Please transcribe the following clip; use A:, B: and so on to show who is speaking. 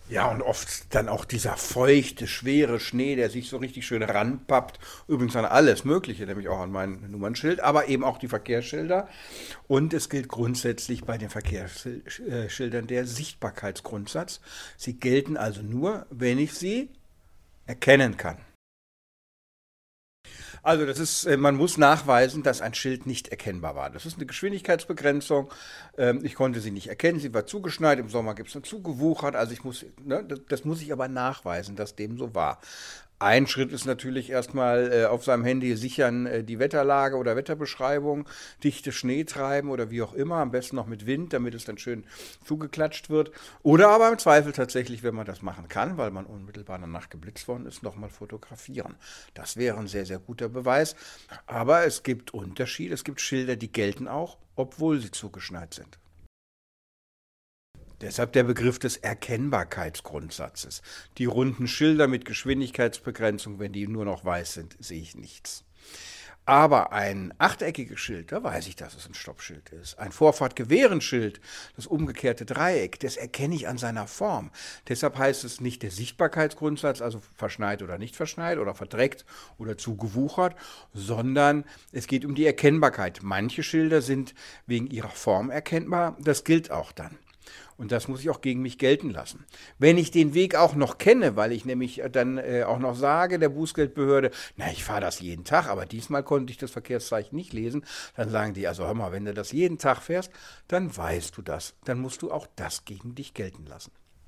A: Ja, und oft dann auch dieser feuchte, schwere Schnee, der sich so richtig schön ranpappt. Übrigens an alles Mögliche, nämlich auch an mein Nummernschild, aber eben auch die Verkehrsschilder. Und es gilt grundsätzlich bei den Verkehrsschildern der Sichtbarkeitsgrundsatz. Sie gelten also nur, wenn ich sie erkennen kann. Also das ist, man muss nachweisen, dass ein Schild nicht erkennbar war. Das ist eine Geschwindigkeitsbegrenzung. Ich konnte sie nicht erkennen, sie war zugeschneit, im Sommer gibt es eine zugewuchert. Also ich muss, ne, das muss ich aber nachweisen, dass dem so war. Ein Schritt ist natürlich erstmal auf seinem Handy sichern die Wetterlage oder Wetterbeschreibung, dichte Schnee treiben oder wie auch immer, am besten noch mit Wind, damit es dann schön zugeklatscht wird. Oder aber im Zweifel tatsächlich, wenn man das machen kann, weil man unmittelbar danach geblitzt worden ist, nochmal fotografieren. Das wäre ein sehr, sehr guter Beweis. Aber es gibt Unterschiede, es gibt Schilder, die gelten auch, obwohl sie zugeschneit sind. Deshalb der Begriff des Erkennbarkeitsgrundsatzes. Die runden Schilder mit Geschwindigkeitsbegrenzung, wenn die nur noch weiß sind, sehe ich nichts. Aber ein achteckiges Schild, da weiß ich, dass es ein Stoppschild ist. Ein Vorfahrt-Gewehren-Schild, das umgekehrte Dreieck, das erkenne ich an seiner Form. Deshalb heißt es nicht der Sichtbarkeitsgrundsatz, also verschneit oder nicht verschneit oder verdreckt oder zugewuchert, sondern es geht um die Erkennbarkeit. Manche Schilder sind wegen ihrer Form erkennbar, das gilt auch dann. Und das muss ich auch gegen mich gelten lassen. Wenn ich den Weg auch noch kenne, weil ich nämlich dann auch noch sage der Bußgeldbehörde, na, ich fahre das jeden Tag, aber diesmal konnte ich das Verkehrszeichen nicht lesen, dann sagen die, also hör mal, wenn du das jeden Tag fährst, dann weißt du das. Dann musst du auch das gegen dich gelten lassen.